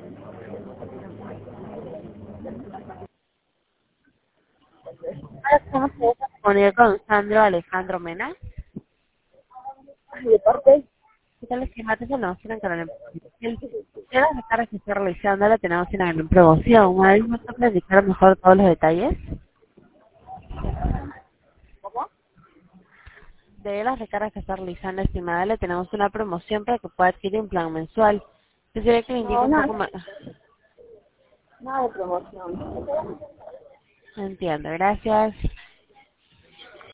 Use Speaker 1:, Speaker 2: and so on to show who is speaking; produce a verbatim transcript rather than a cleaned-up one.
Speaker 1: Hola, ¿cómo se comunicar con Sandro Alejandro Mena?
Speaker 2: De parte,
Speaker 1: ¿Qué tal, estimate? Se nos tienen que hablar en las recargas que está realizando la tenemos en la promoción. ¿Ahí me puede indicar mejor todos los detalles? De las recargas que está realizando, estimada, le tenemos una promoción para que pueda adquirir un plan mensual. Quisiera que le indique
Speaker 2: no,
Speaker 1: un
Speaker 2: nada,
Speaker 1: poco más.
Speaker 2: nada de promoción.
Speaker 1: Entiendo, gracias.